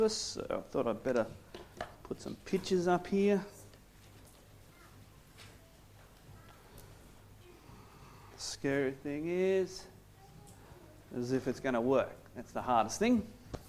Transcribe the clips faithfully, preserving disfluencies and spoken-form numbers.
So I thought I'd better put some pictures up here. The scary thing is, as if it's going to work. That's the hardest thing.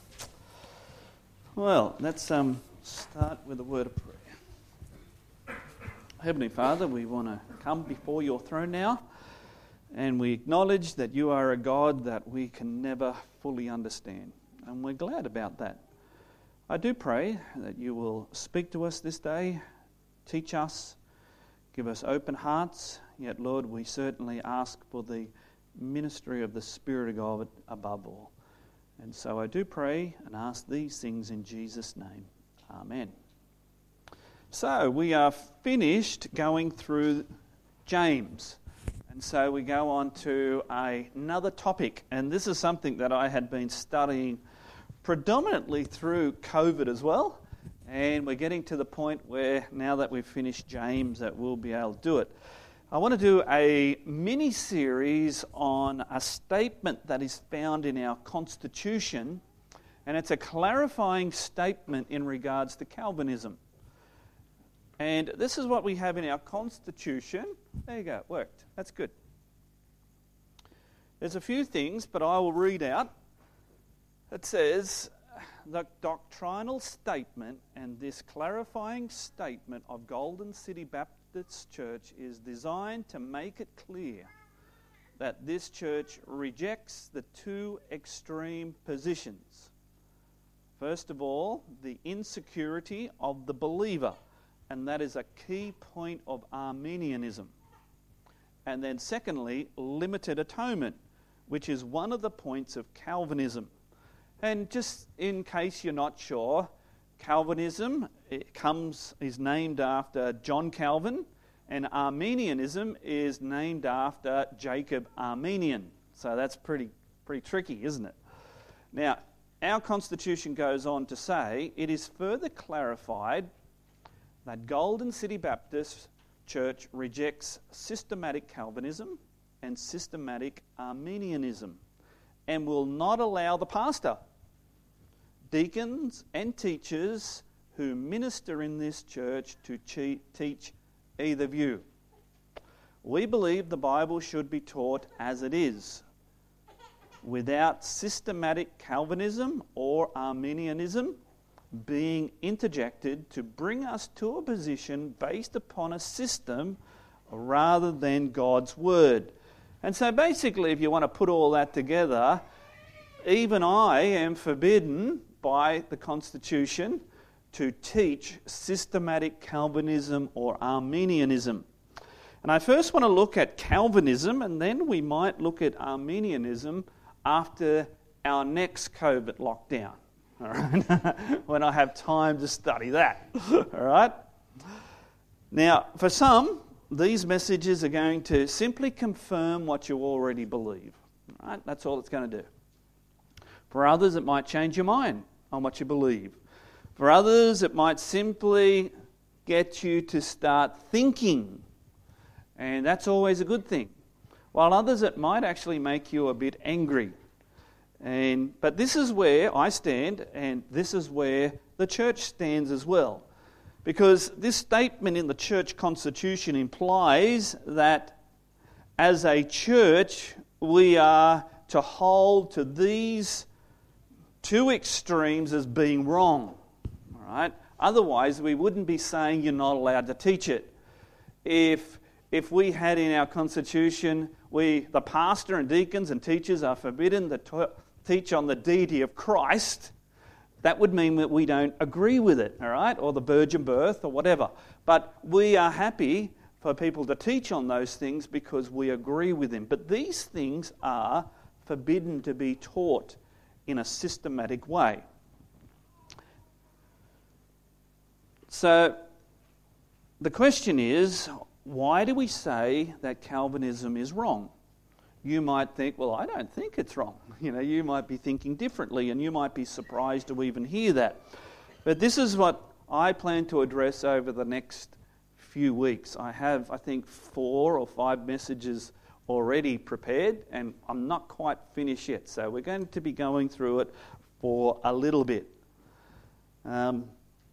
Well, let's um, start with a word of prayer. Heavenly Father, we want to come before your throne now, and we acknowledge that you are a God that we can never fully understand, and we're glad about that. I do pray that you will speak to us this day, teach us, give us open hearts, yet Lord, we certainly ask for the ministry of the Spirit of God above all. And so I do pray and ask these things in Jesus' name. Amen. So we are finished going through James. And so we go on to a, another topic. And this is something that I had been studying predominantly through COVID as well. And we're getting to the point where now that we've finished James that we'll be able to do it. I want to do a mini-series on a statement that is found in our Constitution, and it's a clarifying statement in regards to Calvinism. And this is what we have in our Constitution. There you go, it worked. That's good. There's a few things, but I will read out. It says, the doctrinal statement and this clarifying statement of Golden City Baptist Church is designed to make it clear that this church rejects the two extreme positions. First of all, the insecurity of the believer, and that is a key point of Arminianism. And then secondly, limited atonement, which is one of the points of Calvinism. And just in case you're not sure, Calvinism it comes is named after John Calvin, and Arminianism is named after Jacob Arminian. So that's pretty pretty tricky, isn't it? Now, our Constitution goes on to say, it is further clarified that Golden City Baptist Church rejects systematic Calvinism and systematic Arminianism and will not allow the pastor, deacons and teachers who minister in this church to che- teach either view. We believe the Bible should be taught as it is, without systematic Calvinism or Arminianism being interjected to bring us to a position based upon a system rather than God's Word. And so basically, if you want to put all that together, even I am forbidden by the Constitution to teach systematic Calvinism or Arminianism. And I first want to look at Calvinism, and then we might look at Arminianism after our next COVID lockdown, all right? When I have time to study that, all right? Now, for some, these messages are going to simply confirm what you already believe, all right? That's all it's going to do. For others, it might change your mind on what you believe. For others, it might simply get you to start thinking, and that's always a good thing. While others, it might actually make you a bit angry. And but this is where I stand, and this is where the church stands as well. Because this statement in the church constitution implies that as a church, we are to hold to these two extremes as being wrong, all right? Otherwise, we wouldn't be saying you're not allowed to teach it. If if we had in our constitution, we the pastor and deacons and teachers are forbidden to t- teach on the deity of Christ, that would mean that we don't agree with it, all right? Or the virgin birth or whatever. But we are happy for people to teach on those things because we agree with them. But these things are forbidden to be taught in a systematic way. So the question is, why do we say that Calvinism is wrong? You might think, well, I don't think it's wrong. You know, you might be thinking differently, and you might be surprised to even hear that. But this is what I plan to address over the next few weeks. I have, I think, four or five messages already prepared, and I'm not quite finished yet. So we're going to be going through it for a little bit. Um,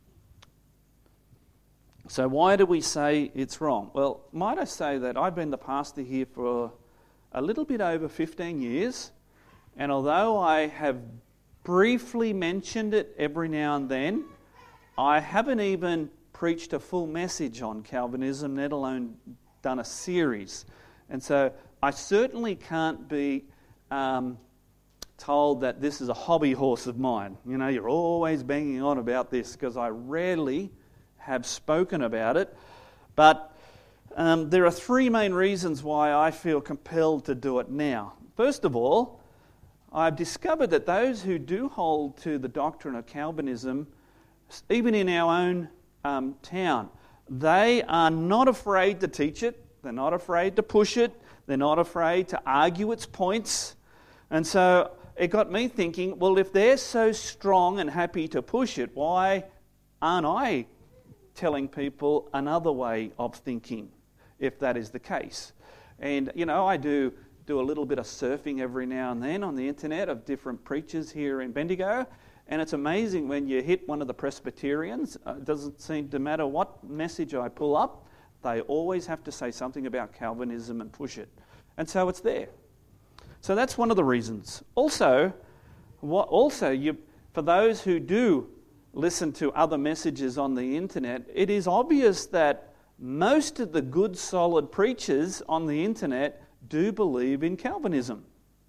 so why do we say it's wrong? Well, might I say that I've been the pastor here for a little bit over fifteen years, and although I have briefly mentioned it every now and then, I haven't even preached a full message on Calvinism, let alone done a series. And so I certainly can't be um, told that this is a hobby horse of mine. You know, you're always banging on about this, because I rarely have spoken about it. But um, there are three main reasons why I feel compelled to do it now. First of all, I've discovered that those who do hold to the doctrine of Calvinism, even in our own um, town, they are not afraid to teach it. They're not afraid to push it. They're not afraid to argue its points. And so it got me thinking, well, if they're so strong and happy to push it, why aren't I telling people another way of thinking, if that is the case? And, you know, I do do a little bit of surfing every now and then on the internet of different preachers here in Bendigo, and it's amazing when you hit one of the Presbyterians. Uh, it doesn't seem to matter what message I pull up, they always have to say something about Calvinism and push it. And so it's there. So that's one of the reasons. Also, what, also you, for those who do listen to other messages on the internet, it is obvious that most of the good, solid preachers on the internet do believe in Calvinism.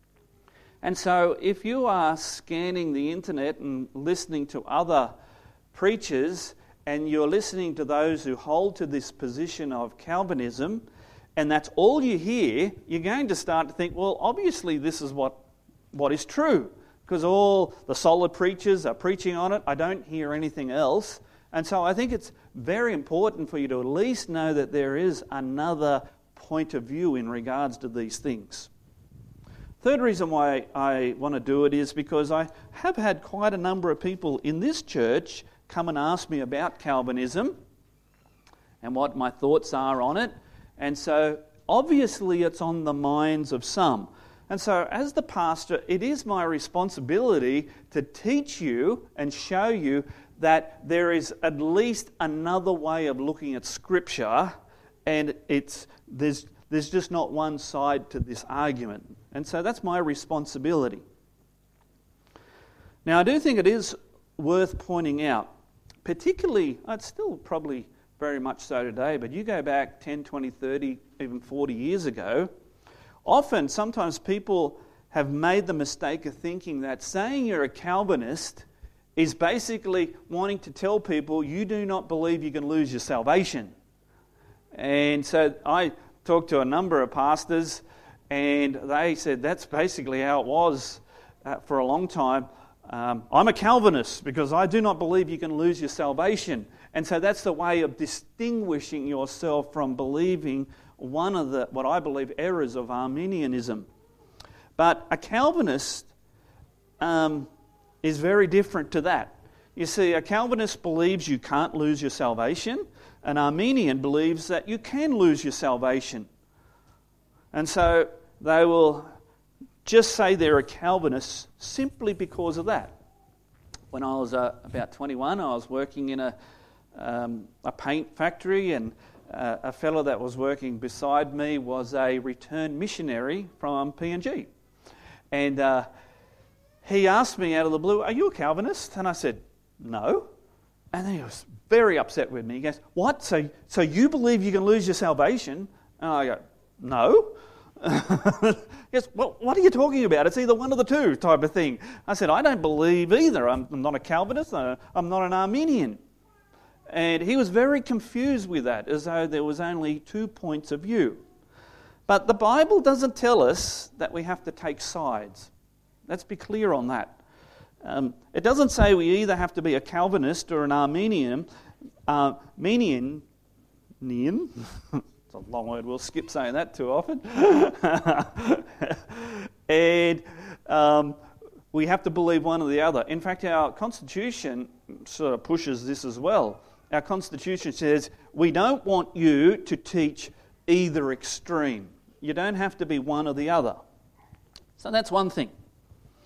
And so if you are scanning the internet and listening to other preachers, and you're listening to those who hold to this position of Calvinism, and that's all you hear, you're going to start to think, well, obviously this is what, what is true, because all the solid preachers are preaching on it. I don't hear anything else. And so I think it's very important for you to at least know that there is another point of view in regards to these things. Third reason why I want to do it is because I have had quite a number of people in this church come and ask me about Calvinism and what my thoughts are on it. And so obviously it's on the minds of some. And so as the pastor, it is my responsibility to teach you and show you that there is at least another way of looking at Scripture, and it's there's there's just not one side to this argument. And so that's my responsibility. Now I do think it is worth pointing out, particularly, it's still probably very much so today, but you go back ten, twenty, thirty, even forty years ago, often, sometimes people have made the mistake of thinking that saying you're a Calvinist is basically wanting to tell people you do not believe you can lose your salvation. And so I talked to a number of pastors, and they said that's basically how it was uh, for a long time. Um, I'm a Calvinist because I do not believe you can lose your salvation. And so that's the way of distinguishing yourself from believing one of the, what I believe, errors of Arminianism. But a Calvinist um, is very different to that. You see, a Calvinist believes you can't lose your salvation. An Arminian believes that you can lose your salvation. And so they will just say they're a Calvinist simply because of that. When I was uh, about twenty-one, I was working in a, um, a paint factory, and uh, a fellow that was working beside me was a returned missionary from P N G. And uh, he asked me out of the blue, "Are you a Calvinist?" And I said, "No." And then he was very upset with me. He goes, "What? So, so you believe you can lose your salvation?" And I go, "No." Yes, well, what are you talking about? It's either one of the two type of thing. I said, "I don't believe either. I'm not a Calvinist. I'm not an Arminian." And he was very confused with that, as though there was only two points of view. But the Bible doesn't tell us that we have to take sides. Let's be clear on that. Um, it doesn't say we either have to be a Calvinist or an Arminian. Arminian, it's a long word, we'll skip saying that too often. and um, we have to believe one or the other. In fact, our Constitution sort of pushes this as well. Our Constitution says we don't want you to teach either extreme. You don't have to be one or the other. So that's one thing.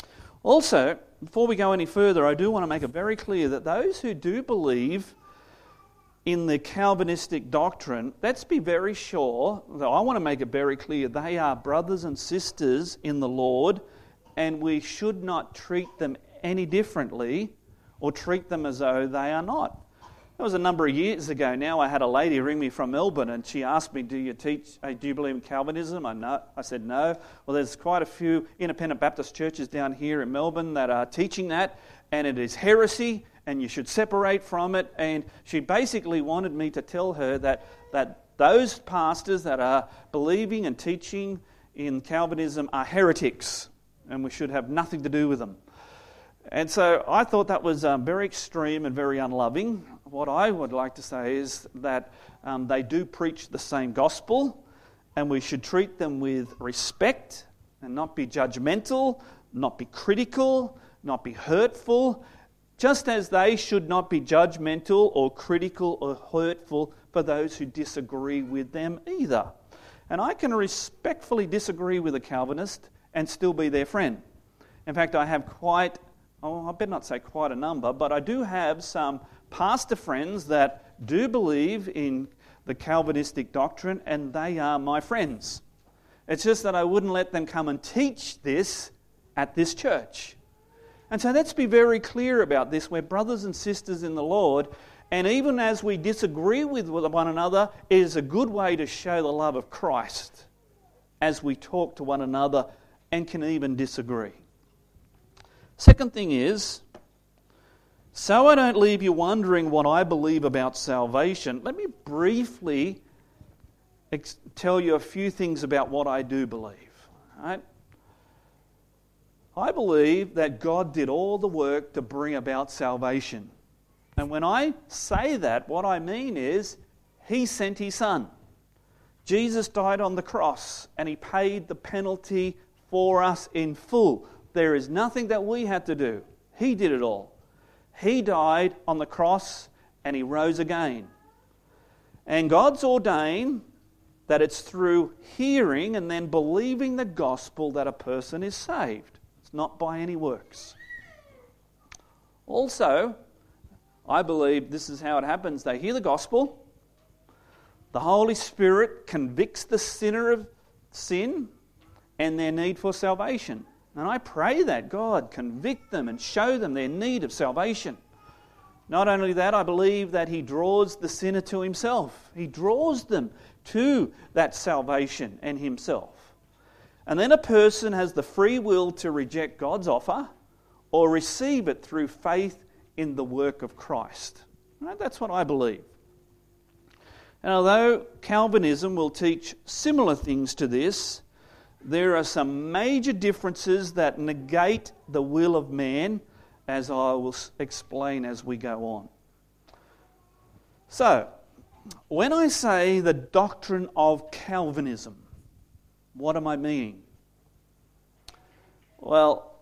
Also, before we go any further, I do want to make it very clear that those who do believe in the Calvinistic doctrine, let's be very sure, though I want to make it very clear, they are brothers and sisters in the Lord, and we should not treat them any differently or treat them as though they are not. That was a number of years ago now. I had a lady ring me from Melbourne and she asked me, do you teach, uh, do you believe in Calvinism? I, no. I said no. Well, there's quite a few independent Baptist churches down here in Melbourne that are teaching that, and it is heresy and you should separate from it. And she basically wanted me to tell her that, that those pastors that are believing and teaching in Calvinism are heretics and we should have nothing to do with them. And so I thought that was um, very extreme and very unloving. What I would like to say is that um, they do preach the same gospel, and we should treat them with respect and not be judgmental, not be critical, not be hurtful, just as they should not be judgmental or critical or hurtful for those who disagree with them either. And I can respectfully disagree with a Calvinist and still be their friend. In fact, I have quite Oh, I better not say quite a number, but I do have some pastor friends that do believe in the Calvinistic doctrine, and they are my friends. It's just that I wouldn't let them come and teach this at this church. And so let's be very clear about this. We're brothers and sisters in the Lord, and even as we disagree with one another, it is a good way to show the love of Christ as we talk to one another and can even disagree. Second thing is, so I don't leave you wondering what I believe about salvation, let me briefly ex- tell you a few things about what I do believe. Right? I believe that God did all the work to bring about salvation. And when I say that, what I mean is, He sent His Son. Jesus died on the cross, and He paid the penalty for us in full. There is nothing that we had to do. He did it all. He died on the cross and He rose again. And God's ordained that it's through hearing and then believing the gospel that a person is saved. It's not by any works. Also, I believe this is how it happens. They hear the gospel. The Holy Spirit convicts the sinner of sin and their need for salvation. And I pray that God convict them and show them their need of salvation. Not only that, I believe that He draws the sinner to Himself. He draws them to that salvation and Himself. And then a person has the free will to reject God's offer or receive it through faith in the work of Christ. Right? That's what I believe. And although Calvinism will teach similar things to this, there are some major differences that negate the will of man, as I will explain as we go on. So, when I say the doctrine of Calvinism, what am I meaning? Well,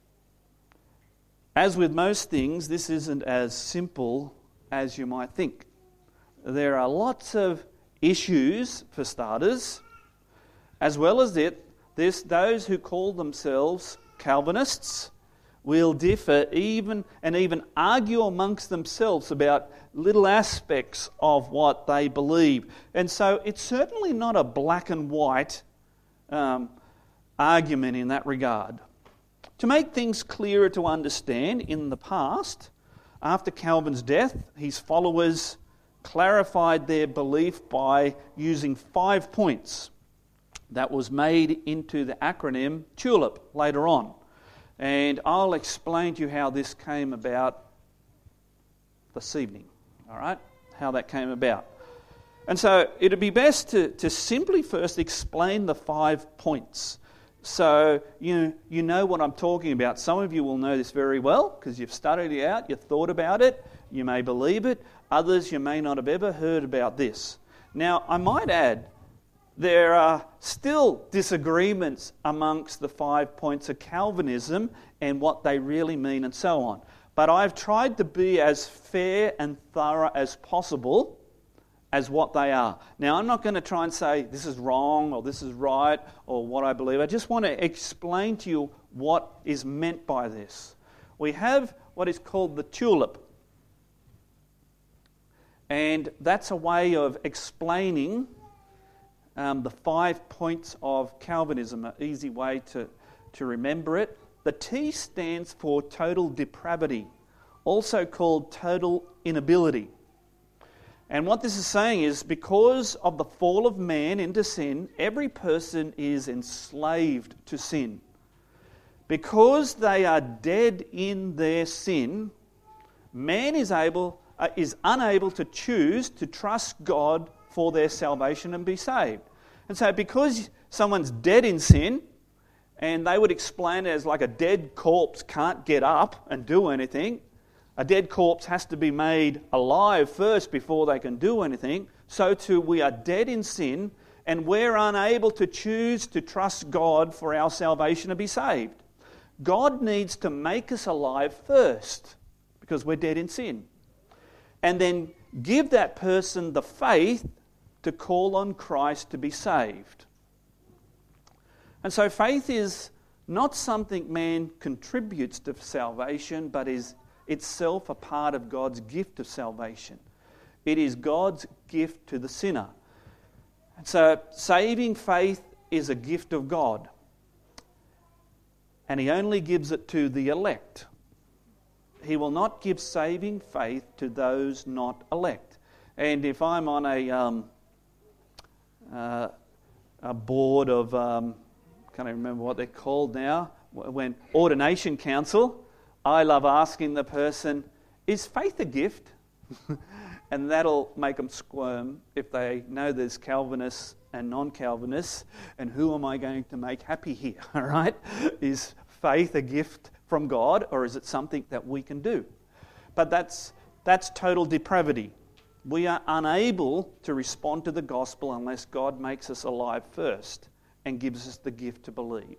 as with most things, this isn't as simple as you might think. There are lots of issues, for starters, as well as it, this, those who call themselves Calvinists will differ even and even argue amongst themselves about little aspects of what they believe. And so it's certainly not a black and white um, argument in that regard. To make things clearer to understand, in the past, after Calvin's death, his followers clarified their belief by using five points. That was made into the acronym TULIP later on. And I'll explain to you how this came about this evening. All right? How that came about. And so it'd be best to, to simply first explain the five points. So you, you know what I'm talking about. Some of you will know this very well because you've studied it out, you've thought about it, you may believe it. Others, you may not have ever heard about this. Now, I might add, there are still disagreements amongst the five points of Calvinism and what they really mean and so on. But I've tried to be as fair and thorough as possible as what they are. Now, I'm not going to try and say this is wrong or this is right or what I believe. I just want to explain to you what is meant by this. We have what is called the tulip. And that's a way of explaining um, the five points of Calvinism, an easy way to, to remember it. The T stands for total depravity, also called total inability. And what this is saying is, because of the fall of man into sin, every person is enslaved to sin. Because they are dead in their sin, man is able uh, is unable to choose to trust God for their salvation and be saved. And so because someone's dead in sin, and they would explain it as like a dead corpse can't get up and do anything, a dead corpse has to be made alive first before they can do anything. So too, we are dead in sin, and we're unable to choose to trust God for our salvation and be saved. God needs to make us alive first, because we're dead in sin, and then give that person the faith to call on Christ to be saved. And so faith is not something man contributes to salvation, but is itself a part of God's gift of salvation. It is God's gift to the sinner. And so saving faith is a gift of God. And He only gives it to the elect. He will not give saving faith to those not elect. And if I'm on a, um, uh, a board of, um, can't even remember what they're called now, when ordination council, I love asking the person, is faith a gift? And that'll make them squirm if they know there's Calvinists and non-Calvinists, and who am I going to make happy here, all right? Is faith a gift from God, or is it something that we can do? But that's that's total depravity. We are unable to respond to the gospel unless God makes us alive first and gives us the gift to believe.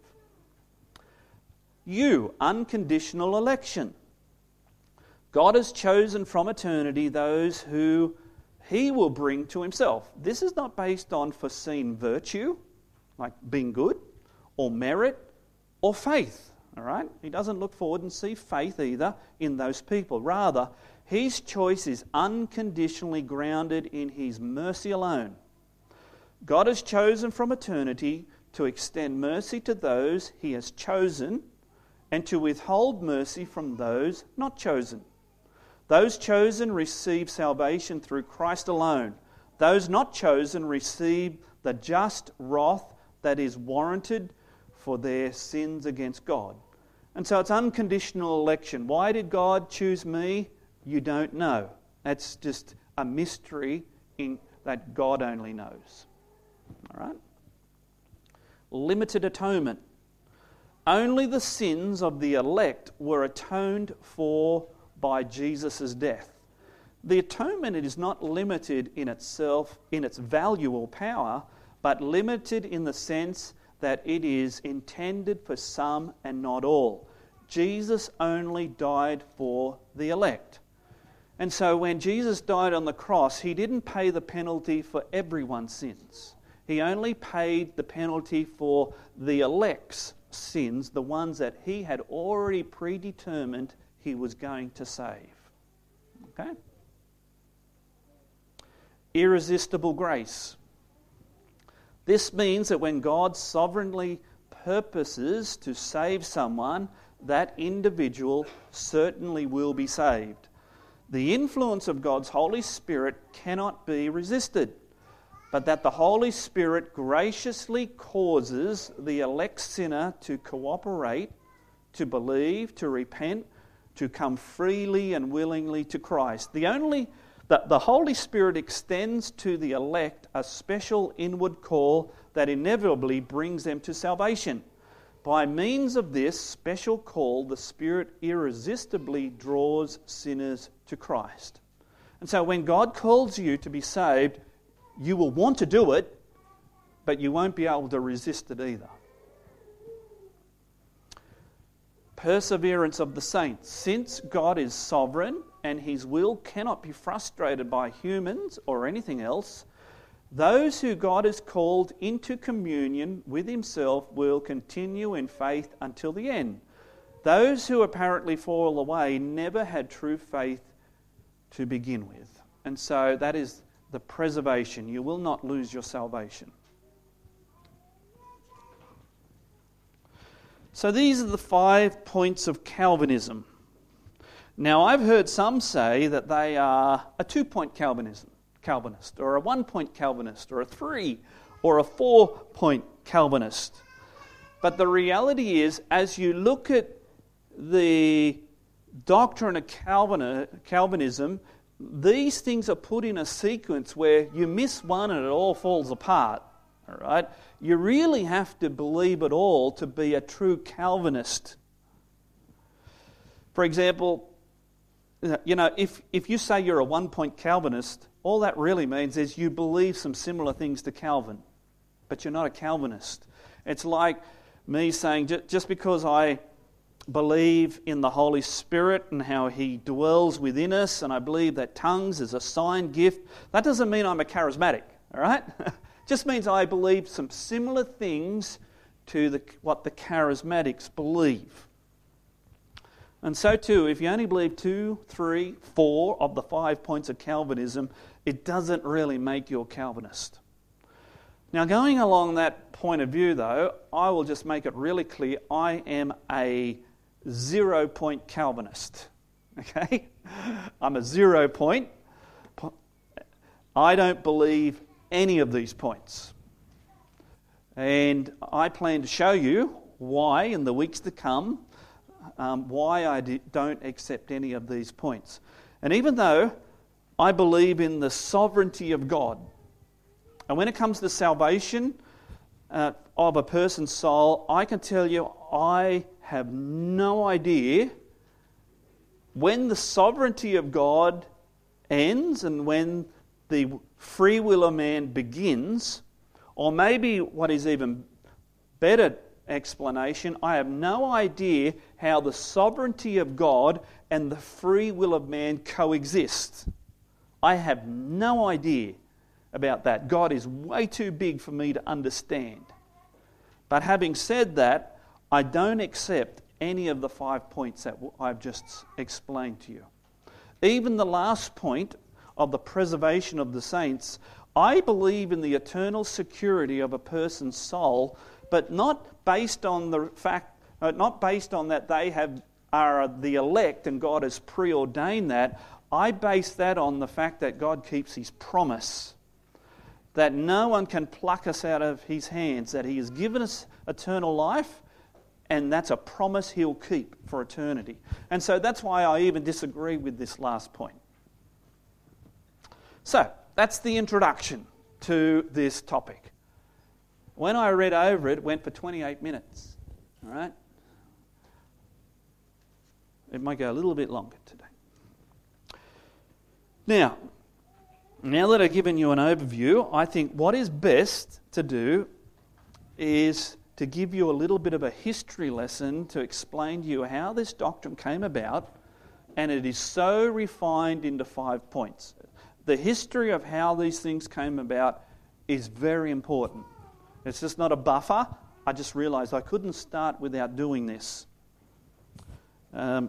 You, unconditional election. God has chosen from eternity those who He will bring to Himself. This is not based on foreseen virtue, like being good, or merit, or faith. All right? He doesn't look forward and see faith either in those people. Rather, His choice is unconditionally grounded in His mercy alone. God has chosen from eternity to extend mercy to those He has chosen, and to withhold mercy from those not chosen. Those chosen receive salvation through Christ alone. Those not chosen receive the just wrath that is warranted for their sins against God. And so it's unconditional election. Why did God choose me? You don't know. That's just a mystery in that God only knows. All right? Limited atonement. Only the sins of the elect were atoned for by Jesus' death. The atonement is not limited in itself, in its value or power, but limited in the sense that it is intended for some and not all. Jesus only died for the elect. And so when Jesus died on the cross, He didn't pay the penalty for everyone's sins. He only paid the penalty for the elect's sins, the ones that He had already predetermined He was going to save. Okay? Irresistible grace. This means that when God sovereignly purposes to save someone, that individual certainly will be saved. The influence of God's Holy Spirit cannot be resisted, but that the Holy Spirit graciously causes the elect sinner to cooperate, to believe, to repent, to come freely and willingly to Christ. The only the, the Holy Spirit extends to the elect a special inward call that inevitably brings them to salvation. By means of this special call, the Spirit irresistibly draws sinners to Christ. And so when God calls you to be saved, you will want to do it, but you won't be able to resist it either. Perseverance of the saints. Since God is sovereign and his will cannot be frustrated by humans or anything else, those who God has called into communion with himself will continue in faith until the end. Those who apparently fall away never had true faith to begin with. And so that is the preservation. You will not lose your salvation. So these are the five points of Calvinism. Now, I've heard some say that they are a two-point Calvinism, Calvinist, or a one-point Calvinist, or a three, or a four-point Calvinist. But the reality is, as you look at the doctrine of Calvin, Calvinism, these things are put in a sequence where you miss one and it all falls apart. All right? You really have to believe it all to be a true Calvinist. For example, you know, if, if you say you're a one-point Calvinist, all that really means is you believe some similar things to Calvin, but you're not a Calvinist. It's like me saying, just because I believe in the Holy Spirit and how He dwells within us, and I believe that tongues is a sign gift, that doesn't mean I'm a charismatic, all right? Just means I believe some similar things to the, what the charismatics believe. And so too, if you only believe two, three, four of the five points of Calvinism, it doesn't really make you a Calvinist. Now, going along that point of view, though, I will just make it really clear, I am a zero-point Calvinist. Okay? I'm a zero point. I don't believe any of these points. And I plan to show you why in the weeks to come, um, why I don't accept any of these points. And even though I believe in the sovereignty of God, and when it comes to salvation uh, of a person's soul, I can tell you I have no idea when the sovereignty of God ends and when the free will of man begins, or maybe what is even better explanation, I have no idea how the sovereignty of God and the free will of man coexist. I have no idea about that. God is way too big for me to understand. But having said that, I don't accept any of the five points that I've just explained to you. Even the last point of the preservation of the saints, I believe in the eternal security of a person's soul, but not based on the fact, uh, not based on that they have are the elect and God has preordained that. I base that on the fact that God keeps His promise, that no one can pluck us out of His hands, that He has given us eternal life, and that's a promise He'll keep for eternity. And so that's why I even disagree with this last point. So, that's the introduction to this topic. When I read over it, it went for twenty-eight minutes. All right? It might go a little bit longer today. Now, now that I've given you an overview, I think what is best to do is to give you a little bit of a history lesson to explain to you how this doctrine came about, and it is so refined into five points. The history of how these things came about is very important. It's just not a buffer. I just realized I couldn't start without doing this. Um,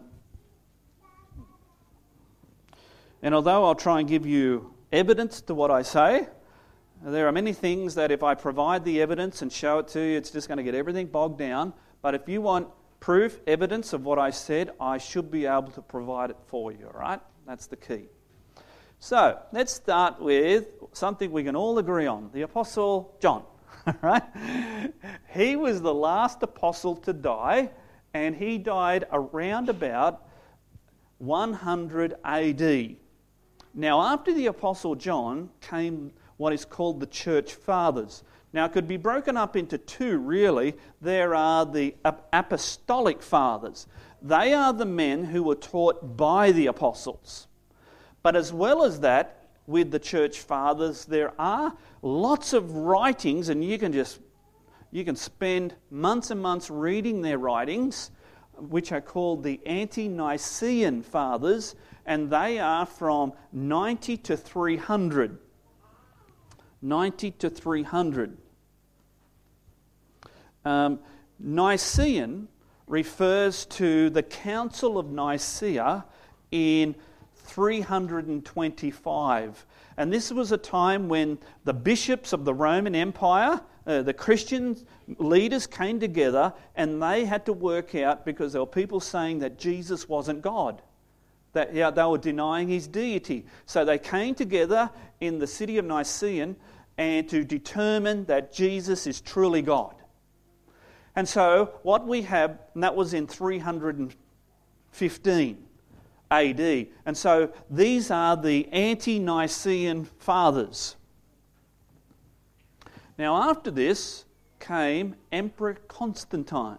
and although I'll try and give you evidence to what I say, there are many things that if I provide the evidence and show it to you, it's just going to get everything bogged down. But if you want proof, evidence of what I said, I should be able to provide it for you, all right? That's the key. So, let's start with something we can all agree on. The Apostle John, right? He was the last apostle to die, and he died around about one hundred A D. Now, after the Apostle John came what is called the Church Fathers. Now, it could be broken up into two, really. There are the Apostolic Fathers. They are the men who were taught by the apostles. But as well as that, with the Church Fathers, there are lots of writings, and you can just you can spend months and months reading their writings which are called the Ante-Nicene Fathers, and they are from ninety to three hundred. ninety to three hundred. Um, Nicene refers to the Council of Nicaea in three hundred twenty-five. And this was a time when the bishops of the Roman Empire, uh, the Christian leaders came together, and they had to work out, because there were people saying that Jesus wasn't God. That yeah, they were denying his deity. So they came together in the city of Nicaea and to determine that Jesus is truly God. And so what we have, and that was in three hundred fifteen A D. And so these are the Ante-Nicene Fathers. Now after this came Emperor Constantine.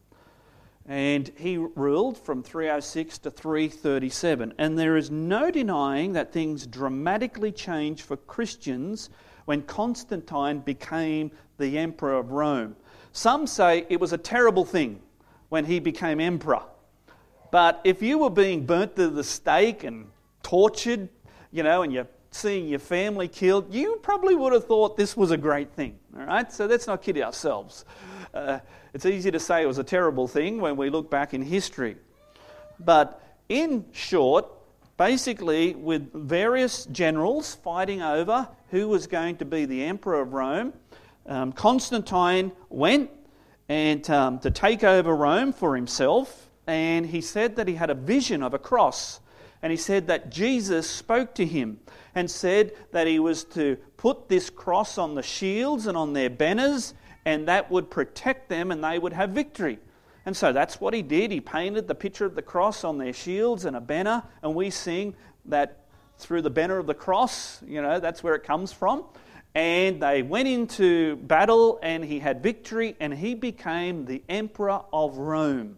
And he ruled from three oh six to three thirty-seven. And there is no denying that things dramatically changed for Christians when Constantine became the Emperor of Rome. Some say it was a terrible thing when he became emperor. But if you were being burnt to the stake and tortured, you know, and you're seeing your family killed, you probably would have thought this was a great thing. All right? So let's not kid ourselves. Uh, it's easy to say it was a terrible thing when we look back in history. But in short, basically with various generals fighting over who was going to be the Emperor of Rome, um, Constantine went and um, to take over Rome for himself, and he said that he had a vision of a cross. And he said that Jesus spoke to him and said that he was to put this cross on the shields and on their banners, and that would protect them and they would have victory. And so that's what he did. He painted the picture of the cross on their shields and a banner, and we sing that through the banner of the cross, you know, that's where it comes from. And they went into battle and he had victory, and he became the Emperor of Rome.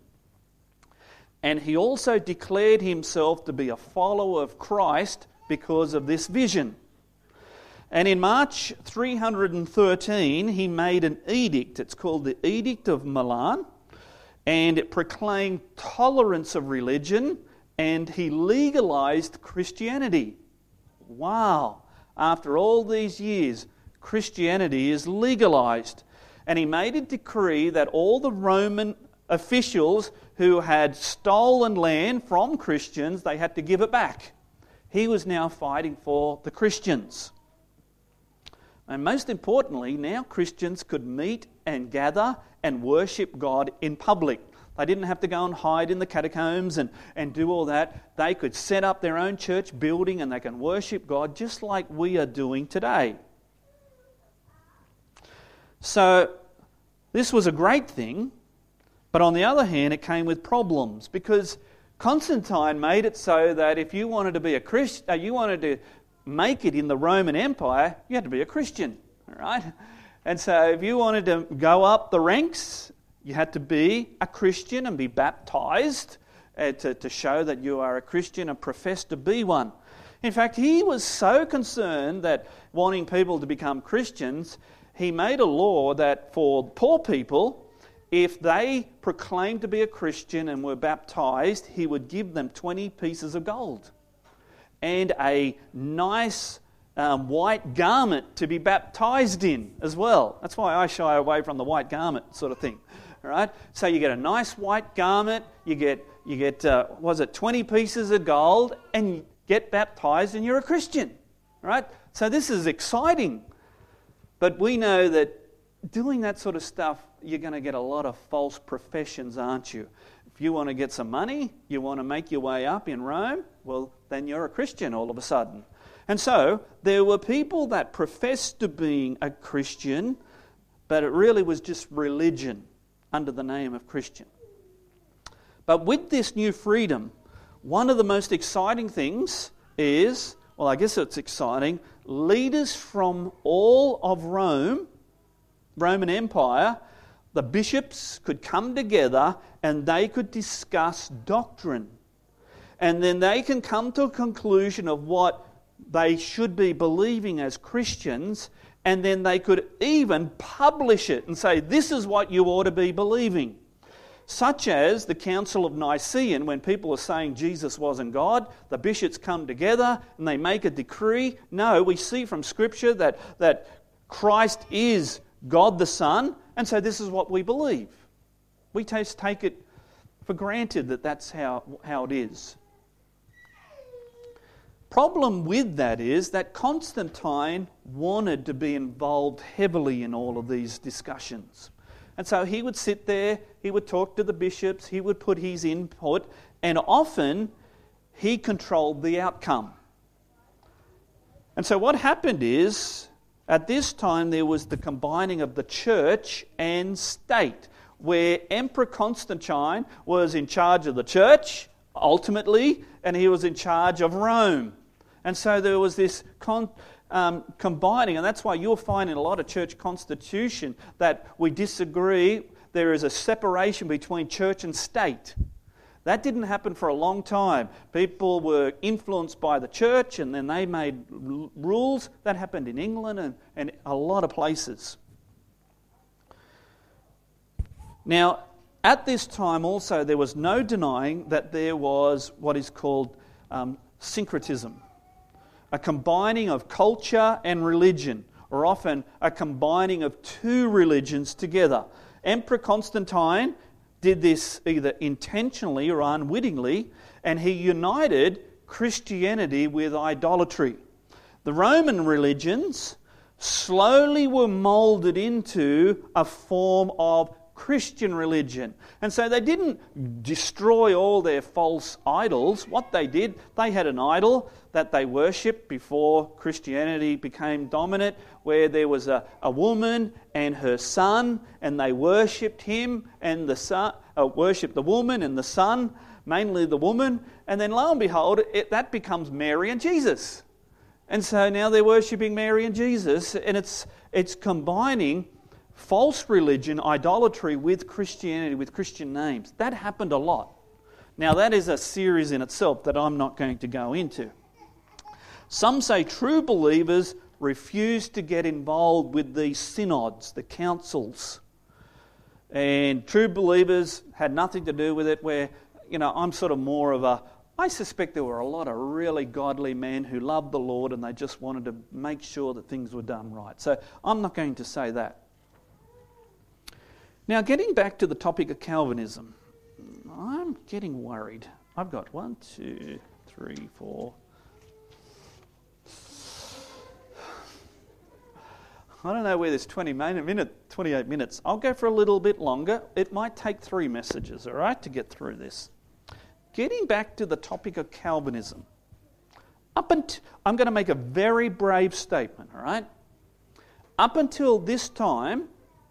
And he also declared himself to be a follower of Christ because of this vision. And in March three hundred thirteen, he made an edict. It's called the Edict of Milan. And it proclaimed tolerance of religion, and he legalized Christianity. Wow! After all these years, Christianity is legalized. And he made a decree that all the Roman officials who had stolen land from Christians, they had to give it back. He was now fighting for the Christians. And most importantly, now Christians could meet and gather and worship God in public. They didn't have to go and hide in the catacombs and, and do all that. They could set up their own church building and they can worship God just like we are doing today. So this was a great thing. But on the other hand, it came with problems, because Constantine made it so that if you wanted to be a Christian, uh, you wanted to make it in the Roman Empire, you had to be a Christian, all right? And so if you wanted to go up the ranks, you had to be a Christian and be baptized uh, to, to show that you are a Christian and profess to be one. In fact, he was so concerned that wanting people to become Christians, he made a law that for poor people, if they proclaimed to be a Christian and were baptized, he would give them twenty pieces of gold and a nice um, white garment to be baptized in as well. That's why I shy away from the white garment sort of thing. All right? So you get a nice white garment, you get, you get uh, was it twenty pieces of gold, and you get baptized and you're a Christian. All right? So this is exciting. But we know that doing that sort of stuff, you're going to get a lot of false professions, aren't you? If you want to get some money, you want to make your way up in Rome, well, then you're a Christian all of a sudden. And so there were people that professed to being a Christian, but it really was just religion under the name of Christian. But with this new freedom, one of the most exciting things is, well, I guess it's exciting, leaders from all of Rome, Roman Empire, the bishops could come together and they could discuss doctrine. And then they can come to a conclusion of what they should be believing as Christians, and then they could even publish it and say, this is what you ought to be believing. such as the Council of Nicaea, when people are saying Jesus wasn't God, the bishops come together and they make a decree. No, we see from Scripture that, that Christ is God the Son, and so this is what we believe. We just take it for granted that that's how, how it is. Problem with that is that Constantine wanted to be involved heavily in all of these discussions. And so he would sit there, he would talk to the bishops, he would put his input, and often he controlled the outcome. And so what happened is, at this time there was the combining of the church and state, where Emperor Constantine was in charge of the church, ultimately, and he was in charge of Rome. And so there was this con- um, combining, and that's why you'll find in a lot of church constitution that we disagree. There is a separation between church and state. That didn't happen for a long time. People were influenced by the church, and then they made r- rules. That happened in England and, and a lot of places. Now, at this time also, there was no denying that there was what is called um, syncretism, a combining of culture and religion, or often a combining of two religions together. Emperor Constantine did this either intentionally or unwittingly, and he united Christianity with idolatry. The Roman religions slowly were moulded into a form of Christian religion. And so they didn't destroy all their false idols. What they did, they had an idol that they worshipped before Christianity became dominant, where there was a, a woman and her son, and they worshipped him and the son, uh, worshipped the woman and the son, mainly the woman, and then lo and behold, it, that becomes Mary and Jesus. And so now they're worshipping Mary and Jesus, and it's it's combining false religion, idolatry, with Christianity, with Christian names. That happened a lot. Now that is a series in itself that I'm not going to go into. Some say true believers refuse to get involved with these synods, the councils. And true believers had nothing to do with it, where, you know, I'm sort of more of a, I suspect there were a lot of really godly men who loved the Lord and they just wanted to make sure that things were done right. So I'm not going to say that. Now, getting back to the topic of Calvinism, I'm getting worried. I've got one, two, three, four. I don't know where there's twenty minutes, twenty-eight minutes. I'll go for a little bit longer. It might take three messages, all right, to get through this. Getting back to the topic of Calvinism, up until, I'm going to make a very brave statement, all right? Up until this time,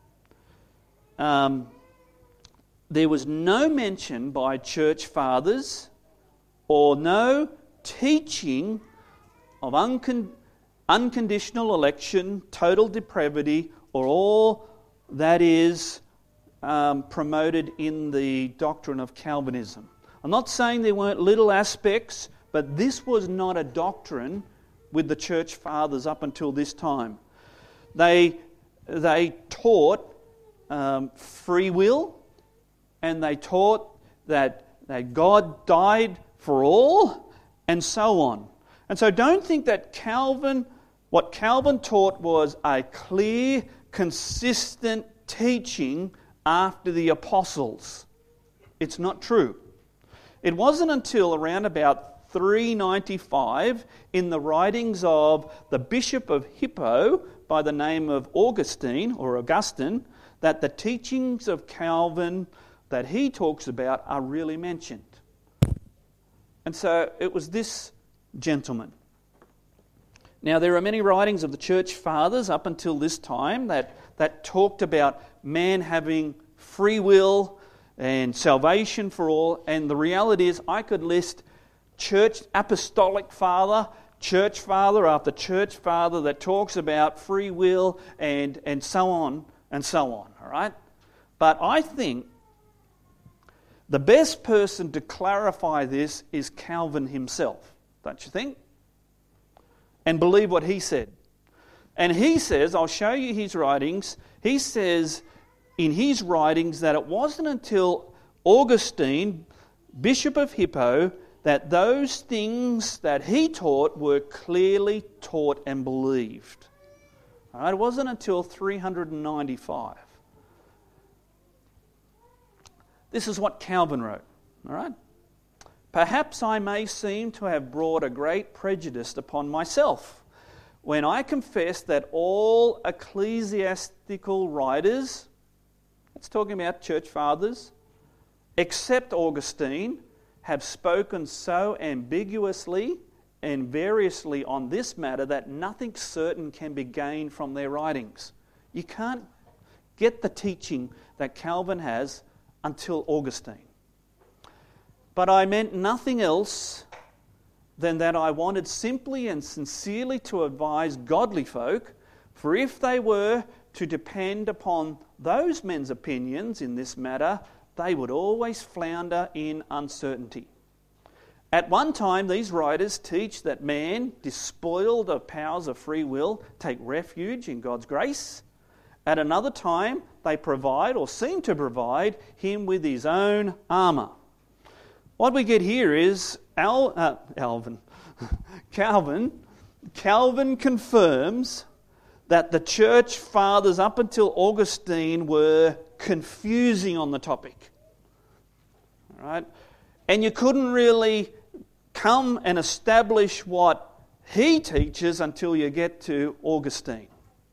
um, there was no mention by church fathers or no teaching of uncon- unconditional election, total depravity, or all that is um, promoted in the doctrine of Calvinism. I'm not saying there weren't little aspects, but this was not a doctrine with the church fathers up until this time. They, they taught um, free will, and they taught that, that God died for all, and so on. And so don't think that Calvin, what Calvin taught was a clear, consistent teaching after the apostles. It's not true. It wasn't until around about three ninety-five in the writings of the Bishop of Hippo by the name of Augustine or Augustine that the teachings of Calvin that he talks about are really mentioned. And so it was this gentleman. Now there are many writings of the church fathers up until this time that, that talked about man having free will and salvation for all, and the reality is I could list church apostolic father, church father after church father that talks about free will and, and so on and so on, all right? But I think the best person to clarify this is Calvin himself, don't you think? And believe what he said. And he says, I'll show you his writings, he says in his writings that it wasn't until Augustine, Bishop of Hippo, that those things that he taught were clearly taught and believed. All right, it wasn't until three hundred ninety-five. This is what Calvin wrote. All right? Perhaps I may seem to have brought a great prejudice upon myself when I confess that all ecclesiastical writers, that's talking about church fathers, except Augustine, have spoken so ambiguously and variously on this matter that nothing certain can be gained from their writings. You can't get the teaching that Calvin has until Augustine. But I meant nothing else than that I wanted simply and sincerely to advise godly folk, for if they were to depend upon those men's opinions in this matter, they would always flounder in uncertainty. At one time, these writers teach that man, despoiled of powers of free will, take refuge in God's grace. At another time, they provide, or seem to provide, him with his own armour. What we get here is Al, uh, Alvin, Calvin, Calvin confirms that the church fathers up until Augustine were confusing on the topic. All right? And you couldn't really come and establish what he teaches until you get to Augustine.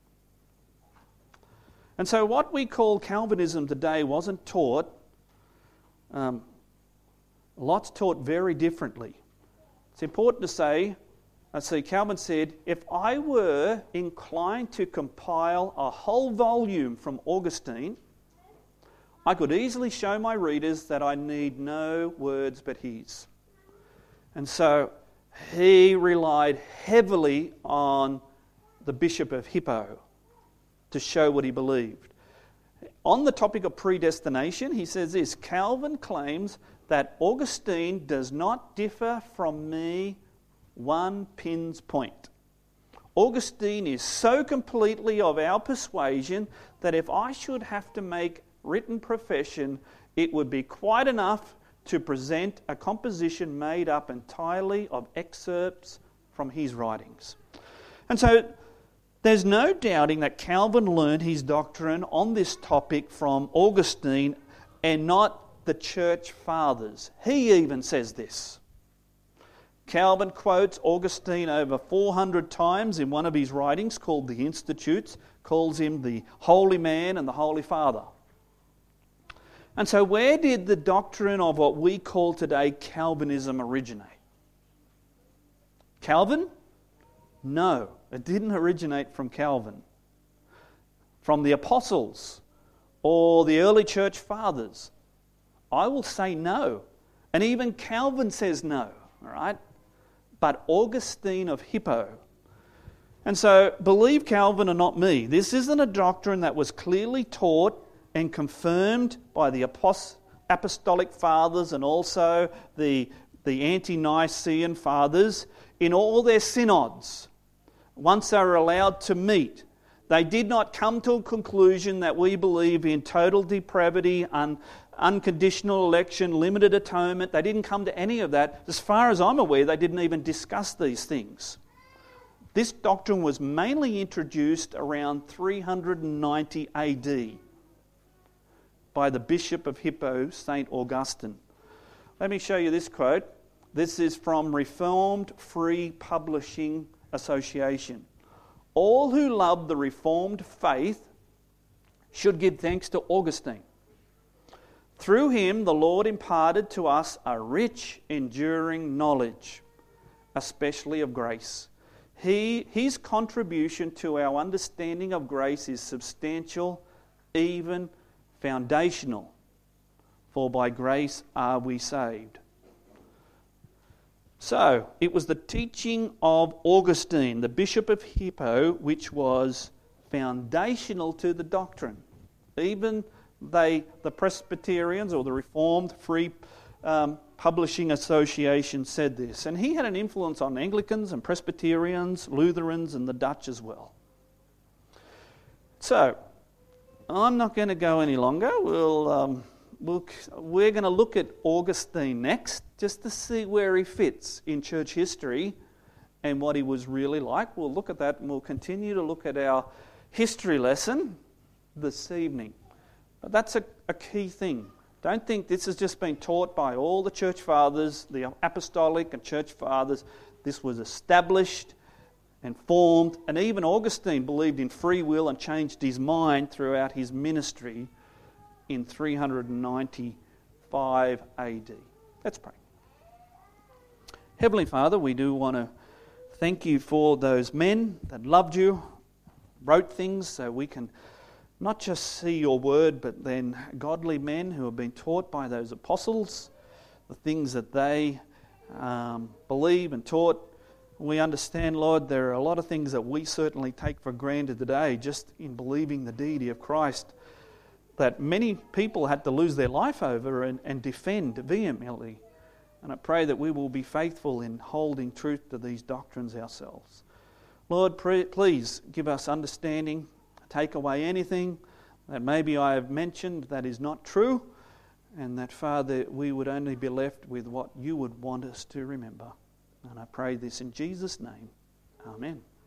And so what we call Calvinism today wasn't taught, um, lots taught very differently. It's important to say, I see Calvin said, if I were inclined to compile a whole volume from Augustine, I could easily show my readers that I need no words but his. And so he relied heavily on the Bishop of Hippo to show what he believed. On the topic of predestination, he says this: Calvin claims that Augustine does not differ from me one pin's point. Augustine is so completely of our persuasion that if I should have to make written profession, it would be quite enough to present a composition made up entirely of excerpts from his writings. And so there's no doubting that Calvin learned his doctrine on this topic from Augustine and not the church fathers. He even says this. Calvin quotes Augustine over four hundred times in one of his writings called the Institutes, calls him the holy man and the holy father. And so where did the doctrine of what we call today Calvinism originate? Calvin? No, it didn't originate from Calvin. From the apostles or the early church fathers? I will say no. And even Calvin says no, all right? But Augustine of Hippo. And so, believe Calvin and not me. This isn't a doctrine that was clearly taught and confirmed by the apostolic fathers and also the, the ante-Nicene fathers in all their synods. Once they were allowed to meet, they did not come to a conclusion that we believe in total depravity, un, unconditional election, limited atonement. They didn't come to any of that. As far as I'm aware, they didn't even discuss these things. This doctrine was mainly introduced around three hundred ninety A D by the Bishop of Hippo, Saint Augustine. Let me show you this quote. This is from Reformed Free Publishing Association. All who love the Reformed faith should give thanks to Augustine. Through him, the Lord imparted to us a rich, enduring knowledge, especially of grace. He, his contribution to our understanding of grace is substantial, even foundational. For by grace are we saved. So, it was the teaching of Augustine, the Bishop of Hippo, which was foundational to the doctrine. Even they, the Presbyterians or the Reformed Free um, Publishing Association said this. And he had an influence on Anglicans and Presbyterians, Lutherans and the Dutch as well. So, I'm not going to go any longer. We'll um, we'll, we're going to look at Augustine next, just to see where he fits in church history and what he was really like. We'll look at that, and we'll continue to look at our history lesson this evening. But that's a, a key thing. Don't think this has just been taught by all the church fathers, the apostolic and church fathers. This was established and formed, and even Augustine believed in free will and changed his mind throughout his ministry in three ninety-five A D. Let's pray. Heavenly Father, we do want to thank you for those men that loved you, wrote things so we can not just see your word, but then godly men who have been taught by those apostles, the things that they um, believe and taught. We understand, Lord, there are a lot of things that we certainly take for granted today just in believing the deity of Christ, that many people had to lose their life over and, and defend vehemently. And I pray that we will be faithful in holding truth to these doctrines ourselves. Lord, pray, please give us understanding. Take away anything that maybe I have mentioned that is not true, and that, Father, we would only be left with what you would want us to remember. And I pray this in Jesus' name. Amen.